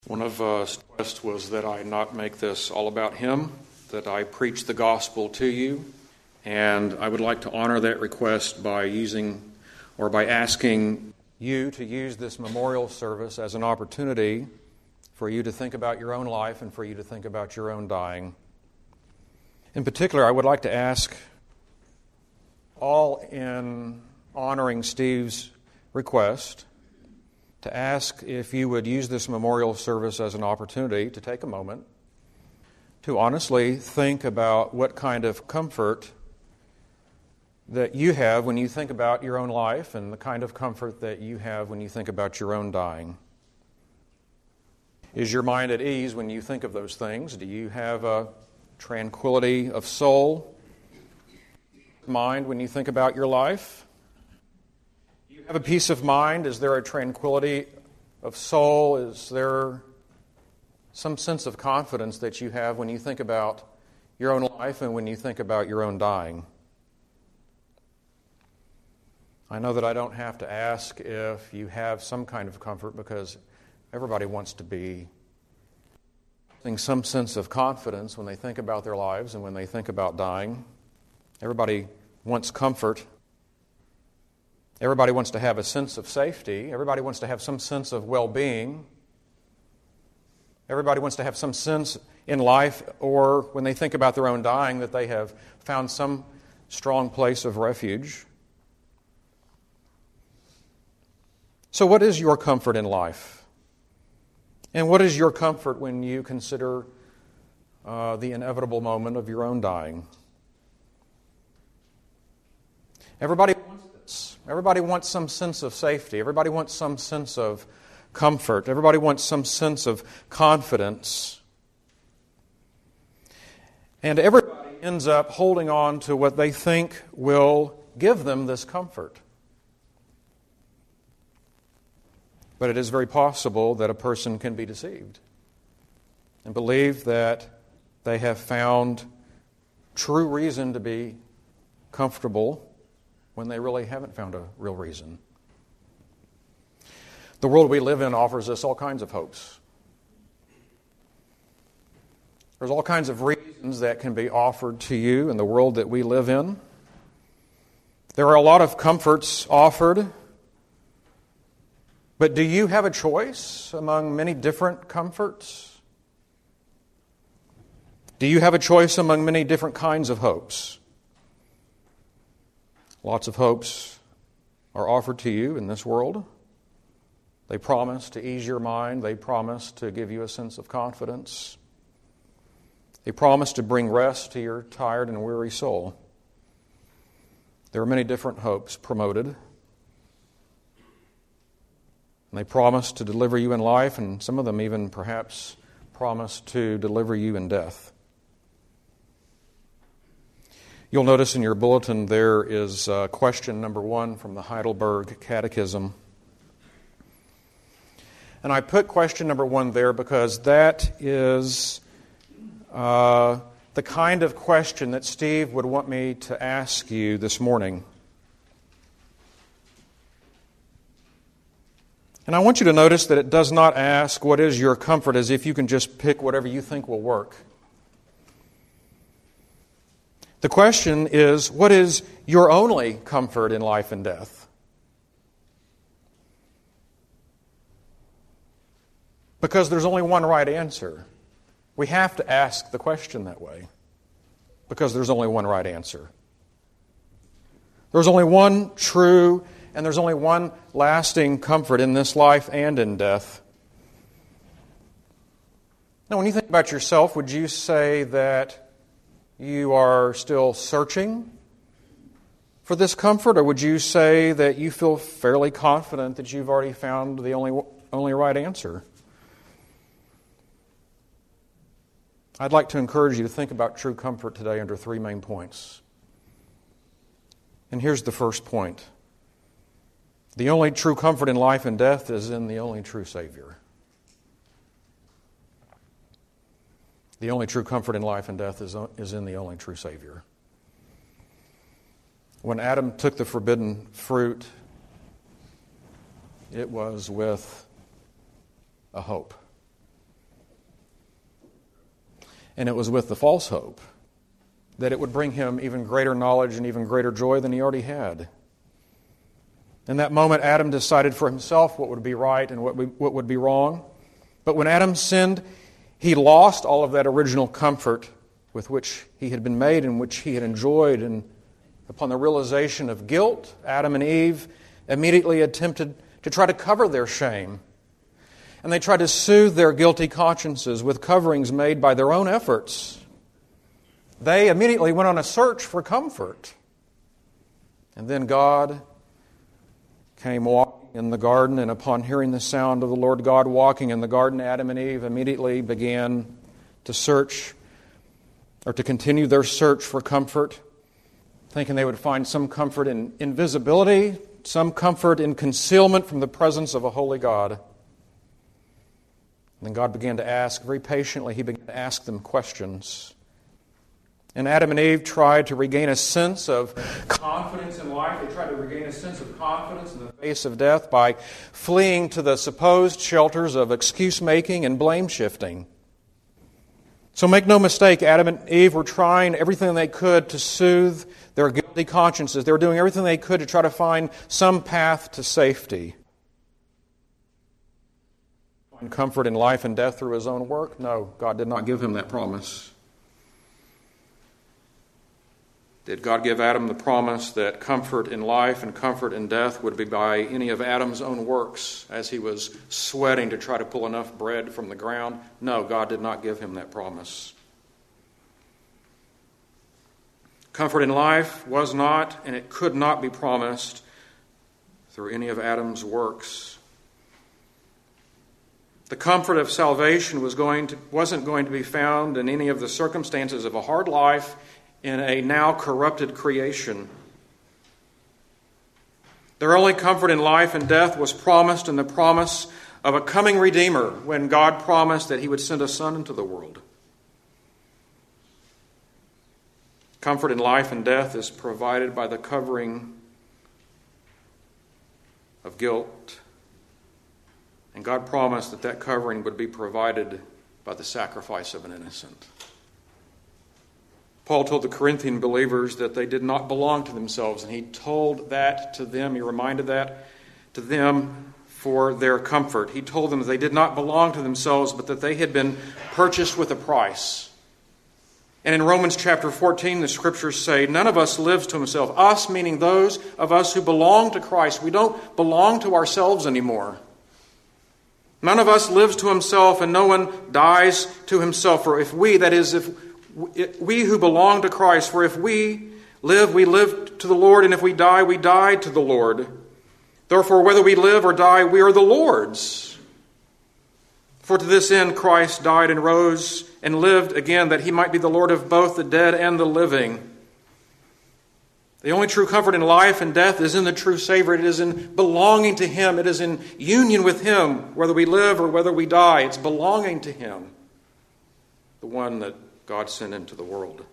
One of his requests was that I not make this all about him, that I preach the gospel to you, and I would like to honor that request by asking you to use this memorial service as an opportunity for you to think about your own life and for you to think about your own dying. In particular, I would like to ask all in honoring Steve's request to ask if you would use this memorial service as an opportunity to take a moment to honestly think about what kind of comfort that you have when you think about your own life and the kind of comfort that you have when you think about your own dying. Is your mind at ease when you think of those things? Do you have a tranquility of soul, mind when you think about your life? Do you have a peace of mind? Is there a tranquility of soul? Is there some sense of confidence that you have when you think about your own life and when you think about your own dying? I know that I don't have to ask if you have some kind of comfort because everybody wants to be having some sense of confidence when they think about their lives and when they think about dying. Everybody wants comfort. Everybody wants to have a sense of safety. Everybody wants to have some sense of well-being. Everybody wants to have some sense in life or when they think about their own dying that they have found some strong place of refuge. So what is your comfort in life? And what is your comfort when you consider the inevitable moment of your own dying? Everybody wants this. Everybody wants some sense of safety. Everybody wants some sense of comfort. Everybody wants some sense of confidence. And everybody ends up holding on to what they think will give them this comfort. But it is very possible that a person can be deceived and believe that they have found true reason to be comfortable when they really haven't found a real reason. The world we live in offers us all kinds of hopes. There's all kinds of reasons that can be offered to you in the world that we live in. There are a lot of comforts offered. But do you have a choice among many different comforts? Do you have a choice among many different kinds of hopes? Lots of hopes are offered to you in this world. They promise to ease your mind. They promise to give you a sense of confidence. They promise to bring rest to your tired and weary soul. There are many different hopes promoted. And they promise to deliver you in life, and some of them even perhaps promise to deliver you in death. You'll notice in your bulletin there is question number 1 from the Heidelberg Catechism. And I put question number 1 there because that is the kind of question that Steve would want me to ask you this morning. And I want you to notice that it does not ask, what is your comfort, as if you can just pick whatever you think will work. The question is, what is your only comfort in life and death? Because there's only one right answer. We have to ask the question that way. Because there's only one right answer. There's only one true and there's only one lasting comfort in this life and in death. Now, when you think about yourself, would you say that you are still searching for this comfort, or would you say that you feel fairly confident that you've already found the only right answer? I'd like to encourage you to think about true comfort today under 3 main points. And here's the first point. The only true comfort in life and death is in the only true Savior. The only true comfort in life and death is in the only true Savior. When Adam took the forbidden fruit, it was with a hope. And it was with the false hope that it would bring him even greater knowledge and even greater joy than he already had. In that moment, Adam decided for himself what would be right and what would be wrong. But when Adam sinned, he lost all of that original comfort with which he had been made and which he had enjoyed. And upon the realization of guilt, Adam and Eve immediately attempted to try to cover their shame. And they tried to soothe their guilty consciences with coverings made by their own efforts. They immediately went on a search for comfort. And then God came walking in the garden, and upon hearing the sound of the Lord God walking in the garden, Adam and Eve immediately began to search, or to continue their search for comfort, thinking they would find some comfort in invisibility, some comfort in concealment from the presence of a holy God. And then God began to ask, very patiently, He began to ask them questions. And Adam and Eve tried to regain a sense of confidence in life. They tried to regain a sense of confidence in the face of death by fleeing to the supposed shelters of excuse-making and blame-shifting. So make no mistake, Adam and Eve were trying everything they could to soothe their guilty consciences. They were doing everything they could to try to find some path to safety. Find comfort in life and death through his own work? No, God did not give him that promise. Did God give Adam the promise that comfort in life and comfort in death would be by any of Adam's own works as he was sweating to try to pull enough bread from the ground? No, God did not give him that promise. Comfort in life was not, and it could not be promised through any of Adam's works. The comfort of salvation wasn't going to be found in any of the circumstances of a hard life in a now corrupted creation. Their only comfort in life and death was promised in the promise of a coming Redeemer, when God promised that He would send a Son into the world. Comfort in life and death is provided by the covering of guilt. And God promised that that covering would be provided by the sacrifice of an innocent. Paul told the Corinthian believers that they did not belong to themselves, and he told that to them, he reminded that to them for their comfort. He told them that they did not belong to themselves, but that they had been purchased with a price. And in Romans chapter 14, the Scriptures say, none of us lives to himself. Us, meaning those of us who belong to Christ. We don't belong to ourselves anymore. None of us lives to himself, and no one dies to himself. For if we, that is, if we who belong to Christ, for if we live to the Lord, and if we die to the Lord. Therefore, whether we live or die, we are the Lord's. For to this end Christ died and rose and lived again, that He might be the Lord of both the dead and the living. The only true comfort in life and death is in the true Savior. It is in belonging to Him. It is in union with Him, whether we live or whether we die. It's belonging to Him, the one that God sent into the world.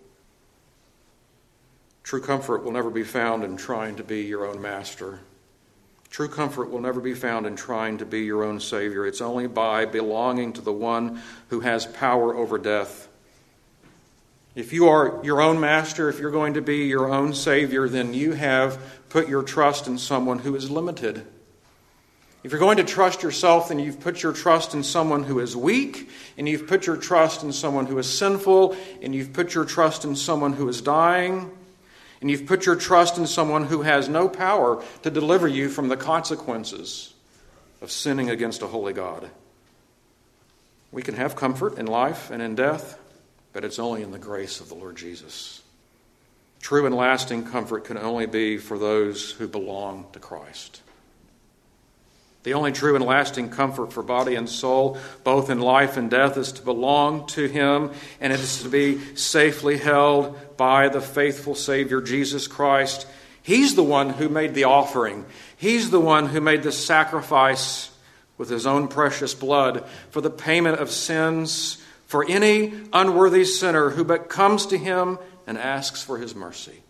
True comfort will never be found in trying to be your own master. True comfort will never be found in trying to be your own Savior. It's only by belonging to the one who has power over death. If you are your own master, if you're going to be your own Savior, then you have put your trust in someone who is limited. If you're going to trust yourself, then you've put your trust in someone who is weak, and you've put your trust in someone who is sinful, and you've put your trust in someone who is dying, and you've put your trust in someone who has no power to deliver you from the consequences of sinning against a holy God. We can have comfort in life and in death, but it's only in the grace of the Lord Jesus. True and lasting comfort can only be for those who belong to Christ. The only true and lasting comfort for body and soul, both in life and death, is to belong to Him, and it is to be safely held by the faithful Savior, Jesus Christ. He's the one who made the offering. He's the one who made the sacrifice with His own precious blood for the payment of sins for any unworthy sinner who but comes to Him and asks for His mercy.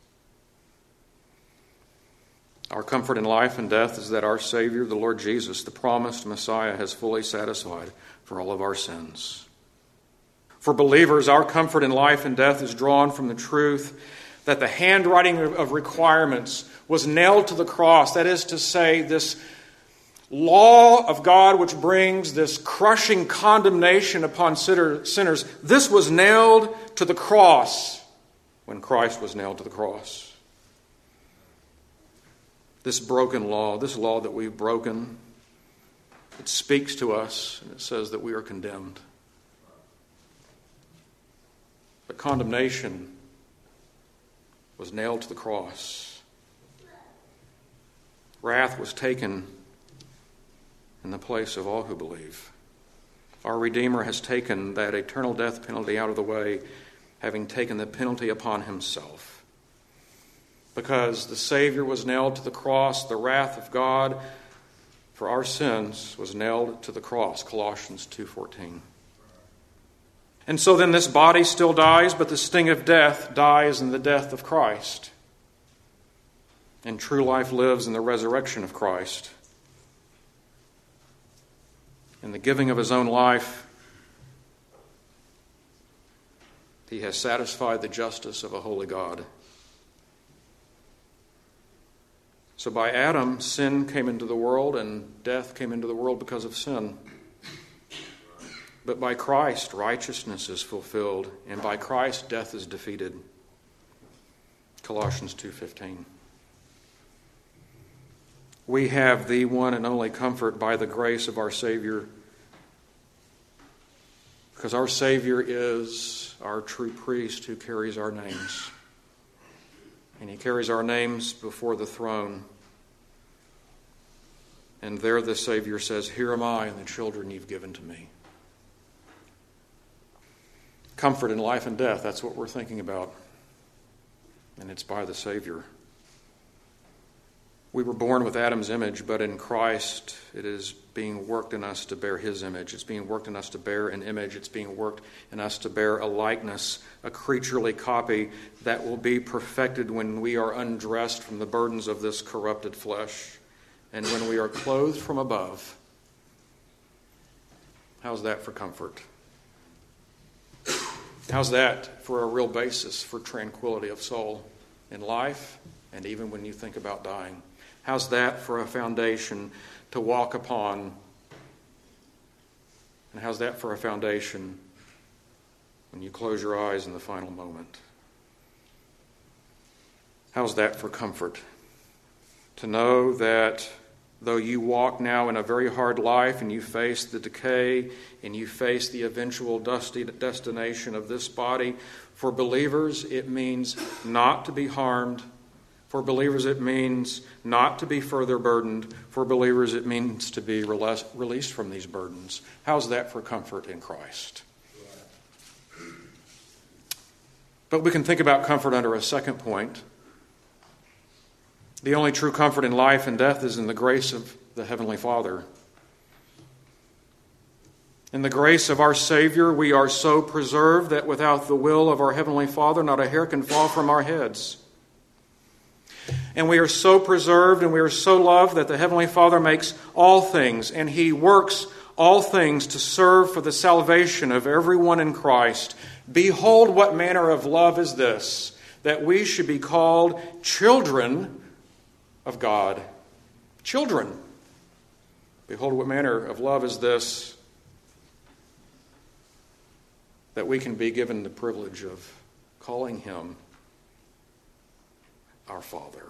Our comfort in life and death is that our Savior, the Lord Jesus, the promised Messiah, has fully satisfied for all of our sins. For believers, our comfort in life and death is drawn from the truth that the handwriting of requirements was nailed to the cross. That is to say, this law of God which brings this crushing condemnation upon sinners, this was nailed to the cross when Christ was nailed to the cross. This broken law, this law that we've broken, it speaks to us and it says that we are condemned. But condemnation was nailed to the cross. Wrath was taken in the place of all who believe. Our Redeemer has taken that eternal death penalty out of the way, having taken the penalty upon himself. Because the Savior was nailed to the cross, the wrath of God for our sins was nailed to the cross, Colossians 2:14. And so then this body still dies, but the sting of death dies in the death of Christ. And true life lives in the resurrection of Christ. In the giving of his own life, he has satisfied the justice of a holy God. So by Adam, sin came into the world, and death came into the world because of sin. But by Christ, righteousness is fulfilled, and by Christ, death is defeated. Colossians 2:15. We have the one and only comfort by the grace of our Savior, because our Savior is our true priest who carries our names. And he carries our names before the throne. And there the Savior says, "Here am I and the children you've given to me." Comfort in life and death, that's what we're thinking about. And it's by the Savior. We were born with Adam's image, but in Christ it is being worked in us to bear his image. It's being worked in us to bear an image. It's being worked in us to bear a likeness, a creaturely copy that will be perfected when we are undressed from the burdens of this corrupted flesh and when we are clothed from above. How's that for comfort? How's that for a real basis for tranquility of soul in life and even when you think about dying? How's that for a foundation to walk upon? And how's that for a foundation when you close your eyes in the final moment? How's that for comfort? To know that though you walk now in a very hard life and you face the decay and you face the eventual dusty destination of this body, for believers it means not to be harmed. For believers it means not to be further burdened. For believers it means to be released from these burdens. How's that for comfort in Christ? But we can think about comfort under a second point. The only true comfort in life and death is in the grace of the Heavenly Father. In the grace of our Savior, we are so preserved that without the will of our Heavenly Father, not a hair can fall from our heads. And we are so preserved and we are so loved that the Heavenly Father makes all things, and He works all things to serve for the salvation of everyone in Christ. Behold, what manner of love is this, that we should be called children of God. Children. Behold, what manner of love is this, that we can be given the privilege of calling Him our Father.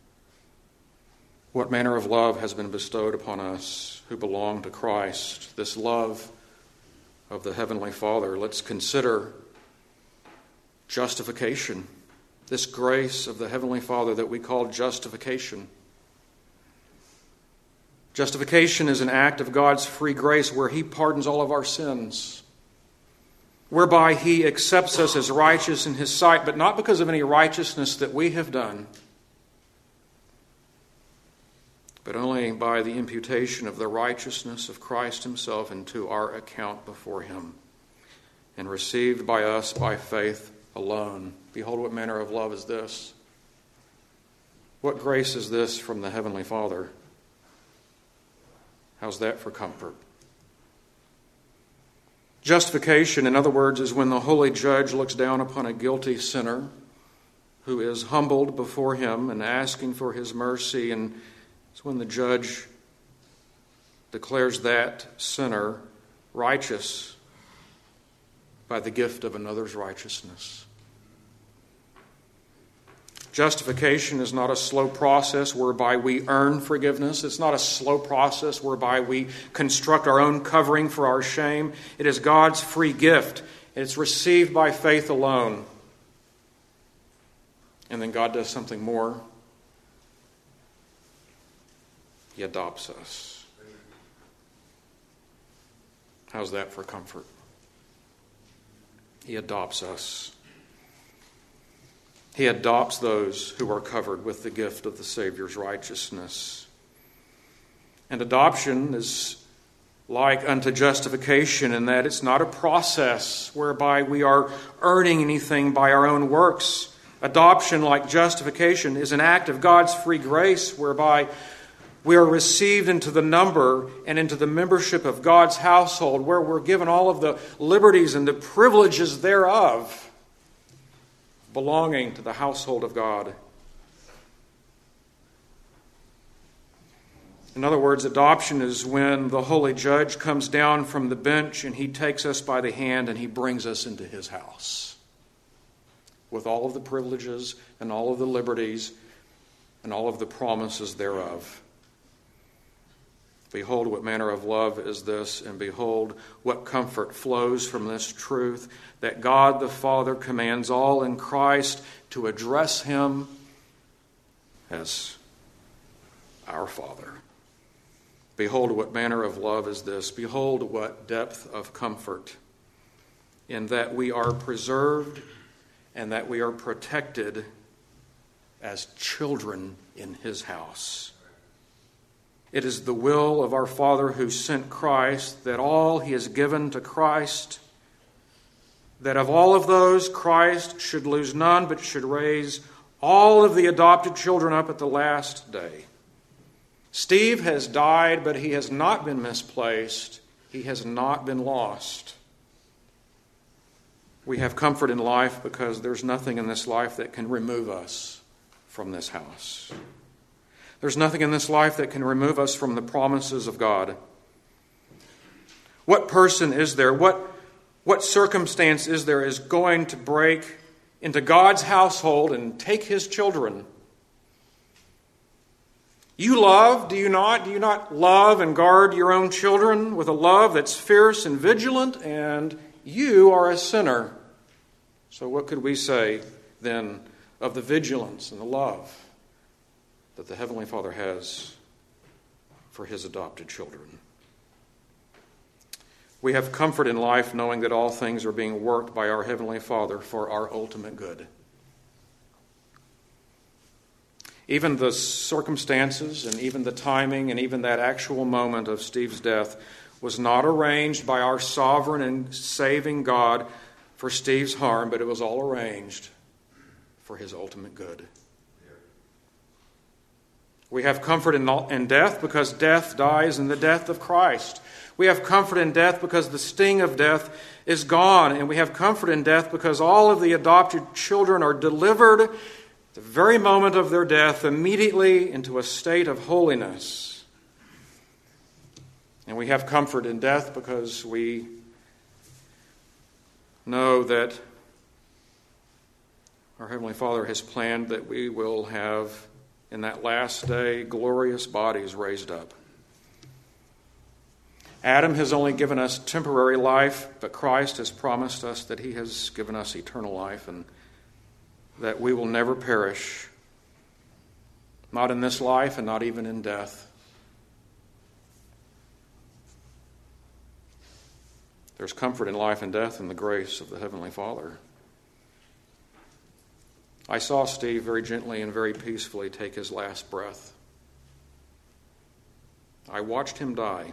What manner of love has been bestowed upon us who belong to Christ? This love of the Heavenly Father. Let's consider justification. This grace of the Heavenly Father that we call justification. Justification is an act of God's free grace where He pardons all of our sins, whereby He accepts us as righteous in His sight, but not because of any righteousness that we have done, but only by the imputation of the righteousness of Christ Himself into our account before Him, and received by us by faith alone. Behold, what manner of love is this? What grace is this from the Heavenly Father? How's that for comfort? Justification, in other words, is when the holy judge looks down upon a guilty sinner who is humbled before him and asking for his mercy, and it's when the judge declares that sinner righteous by the gift of another's righteousness. Justification is not a slow process whereby we earn forgiveness. It's not a slow process whereby we construct our own covering for our shame. It is God's free gift. It's received by faith alone. And then God does something more. He adopts us. How's that for comfort? He adopts us. He adopts those who are covered with the gift of the Savior's righteousness. And adoption is like unto justification in that it's not a process whereby we are earning anything by our own works. Adoption, like justification, is an act of God's free grace whereby we are received into the number and into the membership of God's household, where we're given all of the liberties and the privileges thereof, belonging to the household of God. In other words, adoption is when the holy judge comes down from the bench and he takes us by the hand and he brings us into his house with all of the privileges and all of the liberties and all of the promises thereof. Behold, what manner of love is this, and behold, what comfort flows from this truth, that God the Father commands all in Christ to address him as our Father. Behold, what manner of love is this. Behold, what depth of comfort, in that we are preserved and that we are protected as children in his house. It is the will of our Father who sent Christ that all he has given to Christ, that of all of those, Christ should lose none, but should raise all of the adopted children up at the last day. Steve has died, but he has not been misplaced. He has not been lost. We have comfort in life because there's nothing in this life that can remove us from this house. There's nothing in this life that can remove us from the promises of God. What person is there? What circumstance is there is going to break into God's household and take his children? You love, do you not? Do you not love and guard your own children with a love that's fierce and vigilant? And you are a sinner. So what could we say then of the vigilance and the love that the Heavenly Father has for his adopted children? We have comfort in life knowing that all things are being worked by our Heavenly Father for our ultimate good. Even the circumstances and even the timing and even that actual moment of Steve's death was not arranged by our sovereign and saving God for Steve's harm, but it was all arranged for his ultimate good. We have comfort in death because death dies in the death of Christ. We have comfort in death because the sting of death is gone. And we have comfort in death because all of the adopted children are delivered at the very moment of their death immediately into a state of holiness. And we have comfort in death because we know that our Heavenly Father has planned that we will have, in that last day, glorious bodies raised up. Adam has only given us temporary life, but Christ has promised us that he has given us eternal life and that we will never perish, not in this life and not even in death. There's comfort in life and death in the grace of the Heavenly Father. I saw Steve very gently and very peacefully take his last breath. I watched him die,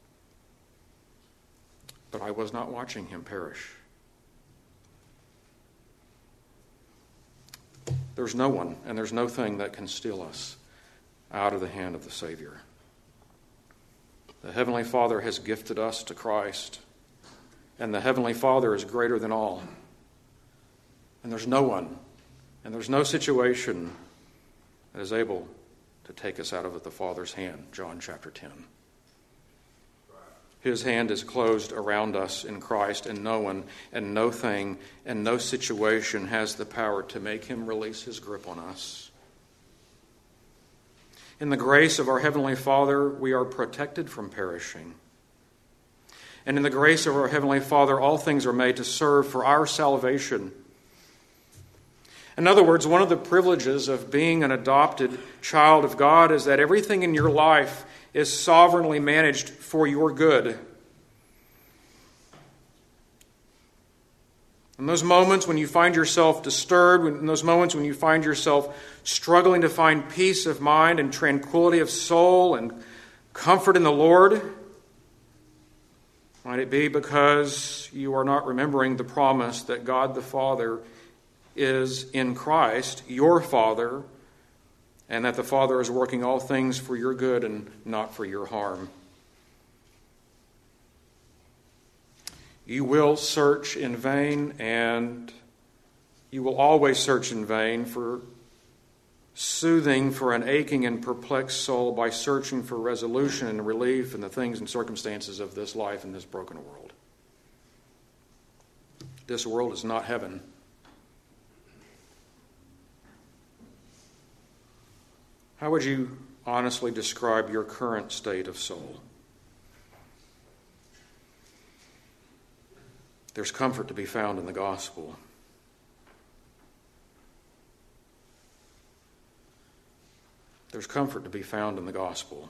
but I was not watching him perish. There's no one and there's no thing that can steal us out of the hand of the Savior. The Heavenly Father has gifted us to Christ, and the Heavenly Father is greater than all. And there's no one, and there's no situation that is able to take us out of the Father's hand, John chapter 10. His hand is closed around us in Christ, and no one and no thing and no situation has the power to make him release his grip on us. In the grace of our Heavenly Father, we are protected from perishing. And in the grace of our Heavenly Father, all things are made to serve for our salvation. In other words, one of the privileges of being an adopted child of God is that everything in your life is sovereignly managed for your good. In those moments when you find yourself disturbed, in those moments when you find yourself struggling to find peace of mind and tranquility of soul and comfort in the Lord, might it be because you are not remembering the promise that God the Father is in Christ, your Father, and that the Father is working all things for your good and not for your harm. You will search in vain, and you will always search in vain for soothing for an aching and perplexed soul by searching for resolution and relief in the things and circumstances of this life in this broken world. This world is not heaven. How would you honestly describe your current state of soul? There's comfort to be found in the gospel. There's comfort to be found in the gospel.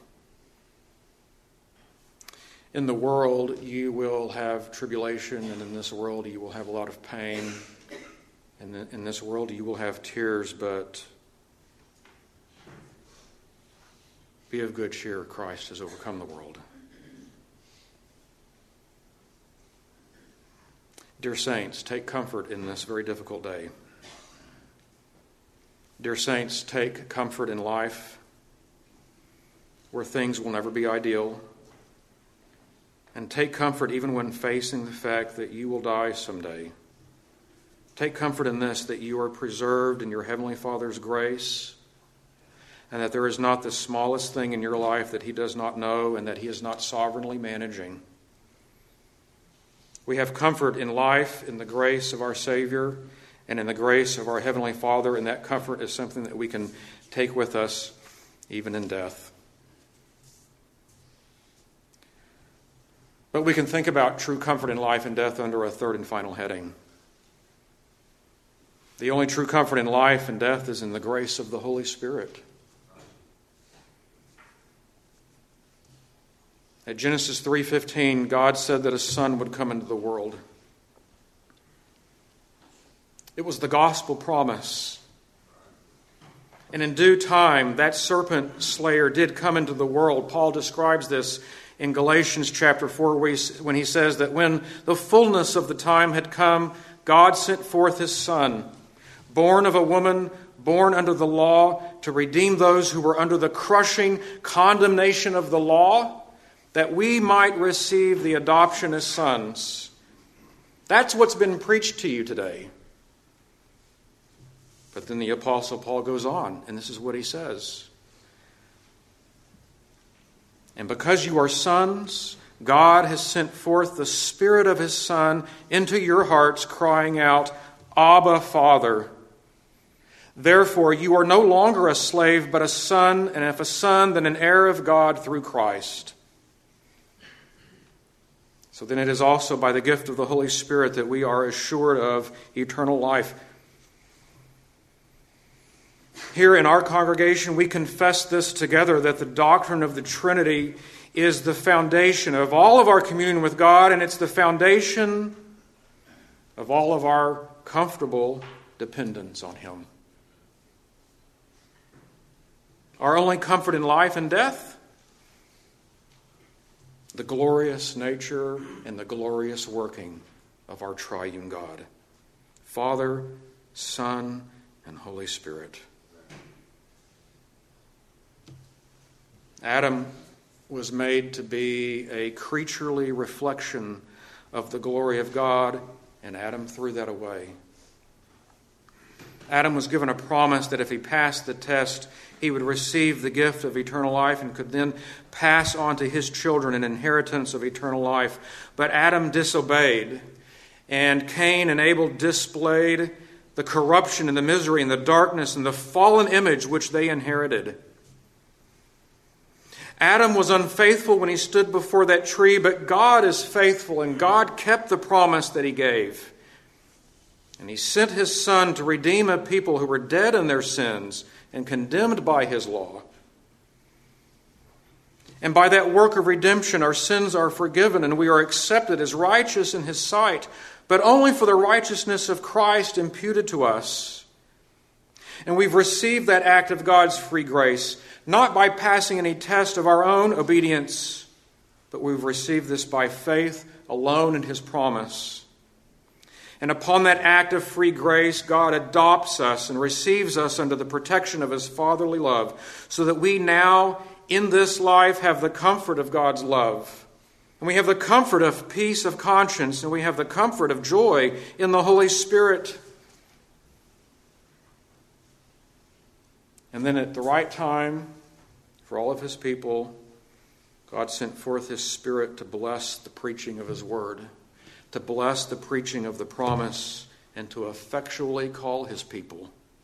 In the world, you will have tribulation, and in this world, you will have a lot of pain. And in this world, you will have tears, but be of good cheer. Christ has overcome the world. Dear saints, take comfort in this very difficult day. Dear saints, take comfort in life where things will never be ideal. And take comfort even when facing the fact that you will die someday. Take comfort in this, that you are preserved in your Heavenly Father's grace, and that there is not the smallest thing in your life that He does not know and that He is not sovereignly managing. We have comfort in life, in the grace of our Savior, and in the grace of our Heavenly Father, and that comfort is something that we can take with us even in death. But we can think about true comfort in life and death under a third and final heading. The only true comfort in life and death is in the grace of the Holy Spirit. At Genesis 3:15, God said that a son would come into the world. It was the gospel promise. And in due time, that serpent slayer did come into the world. Paul describes this in Galatians chapter 4, when he says that when the fullness of the time had come, God sent forth His Son, born of a woman, born under the law, to redeem those who were under the crushing condemnation of the law, that we might receive the adoption as sons. That's what's been preached to you today. But then the Apostle Paul goes on, and this is what he says. And because you are sons, God has sent forth the Spirit of His Son into your hearts, crying out, Abba, Father. Therefore, you are no longer a slave, but a son, and if a son, then an heir of God through Christ. So then it is also by the gift of the Holy Spirit that we are assured of eternal life. Here in our congregation, we confess this together, that the doctrine of the Trinity is the foundation of all of our communion with God, and it's the foundation of all of our comfortable dependence on Him. Our only comfort in life and death? The glorious nature and the glorious working of our triune God, Father, Son, and Holy Spirit. Adam was made to be a creaturely reflection of the glory of God, and Adam threw that away. Adam was given a promise that if he passed the test, he would receive the gift of eternal life and could then pass on to his children an inheritance of eternal life. But Adam disobeyed, and Cain and Abel displayed the corruption and the misery and the darkness and the fallen image which they inherited. Adam was unfaithful when he stood before that tree, but God is faithful, and God kept the promise that he gave. And he sent his Son to redeem a people who were dead in their sins and condemned by his law. And by that work of redemption, our sins are forgiven and we are accepted as righteous in his sight, but only for the righteousness of Christ imputed to us. And we've received that act of God's free grace, not by passing any test of our own obedience, but we've received this by faith alone in his promise. And upon that act of free grace, God adopts us and receives us under the protection of his fatherly love, so that we now, in this life, have the comfort of God's love. And we have the comfort of peace of conscience, and we have the comfort of joy in the Holy Spirit. And then at the right time, for all of his people, God sent forth his Spirit to bless the preaching of his word, to bless the preaching of the promise, and to effectually call his people.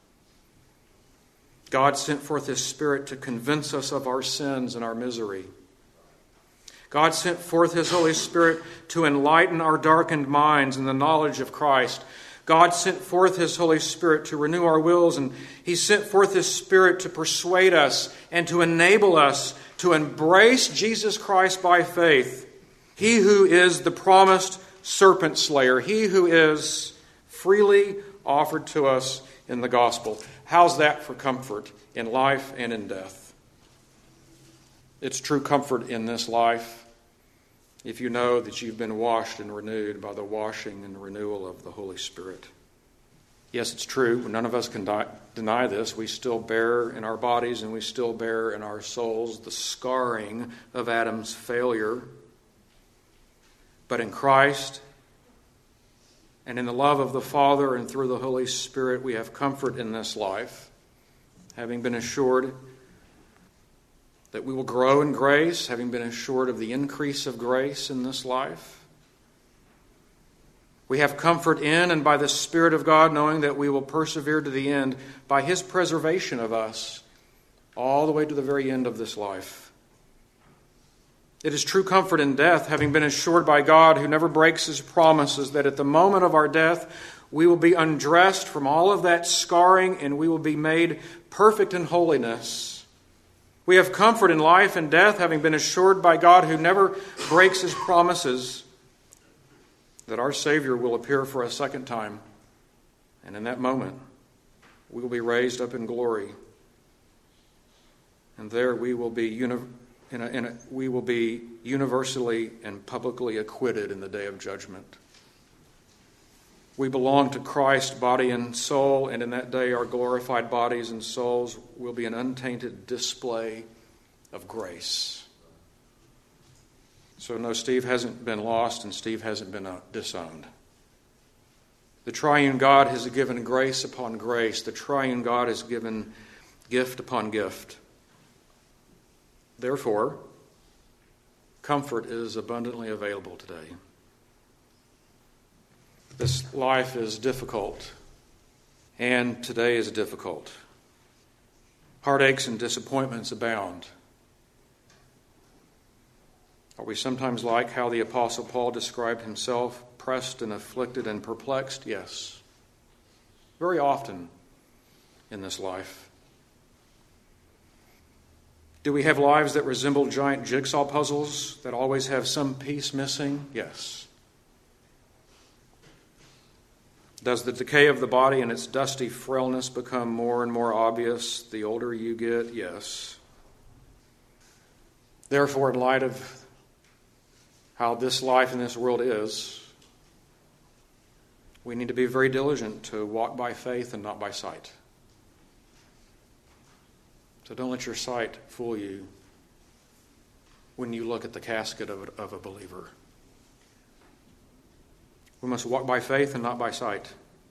God sent forth his Spirit to convince us of our sins and our misery. God sent forth his Holy Spirit to enlighten our darkened minds in the knowledge of Christ. God sent forth his Holy Spirit to renew our wills, and he sent forth his Spirit to persuade us and to enable us to embrace Jesus Christ by faith, he who is the promised serpent slayer, he who is freely offered to us in the gospel. How's that for comfort in life and in death? It's true comfort in this life if you know that you've been washed and renewed by the washing and renewal of the Holy Spirit. Yes, it's true. None of us can deny this. We still bear in our bodies and we still bear in our souls the scarring of Adam's failure. But in Christ and in the love of the Father and through the Holy Spirit, we have comfort in this life, having been assured that we will grow in grace, having been assured of the increase of grace in this life. We have comfort in and by the Spirit of God, knowing that we will persevere to the end by his preservation of us all the way to the very end of this life. It is true comfort in death, having been assured by God, who never breaks his promises, that at the moment of our death we will be undressed from all of that scarring and we will be made perfect in holiness. We have comfort in life and death, having been assured by God, who never breaks his promises, that our Savior will appear for a second time. And in that moment, we will be raised up in glory. And there we will be universally and publicly acquitted in the day of judgment. We belong to Christ, body and soul, and in that day our glorified bodies and souls will be an untainted display of grace. So no, Steve hasn't been lost and Steve hasn't been disowned. The triune God has given grace upon grace. The triune God has given gift upon gift. Therefore, comfort is abundantly available today. This life is difficult, and today is difficult. Heartaches and disappointments abound. Are we sometimes like how the Apostle Paul described himself, pressed and afflicted and perplexed? Yes. Very often in this life. Do we have lives that resemble giant jigsaw puzzles that always have some piece missing? Yes. Does the decay of the body and its dusty frailness become more and more obvious the older you get? Yes. Therefore, in light of how this life in this world is, we need to be very diligent to walk by faith and not by sight. So don't let your sight fool you when you look at the casket of a believer. We must walk by faith and not by sight.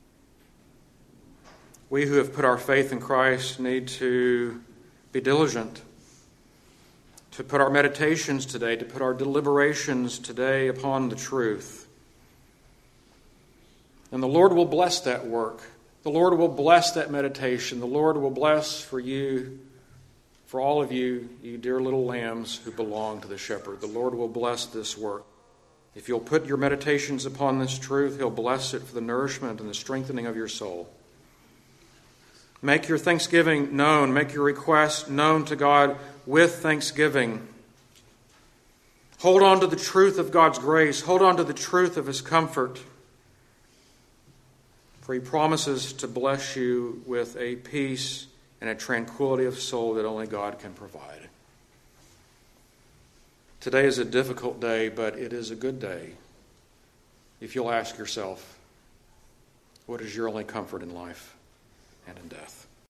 We who have put our faith in Christ need to be diligent, to put our meditations today, to put our deliberations today upon the truth. And the Lord will bless that work. The Lord will bless that meditation. The Lord will bless for you, for all of you, you dear little lambs who belong to the shepherd. The Lord will bless this work. If you'll put your meditations upon this truth, He'll bless it for the nourishment and the strengthening of your soul. Make your thanksgiving known. Make your request known to God with thanksgiving. Hold on to the truth of God's grace. Hold on to the truth of His comfort. For He promises to bless you with a peace and a tranquility of soul that only God can provide. Today is a difficult day, but it is a good day. If you'll ask yourself, what is your only comfort in life and in death?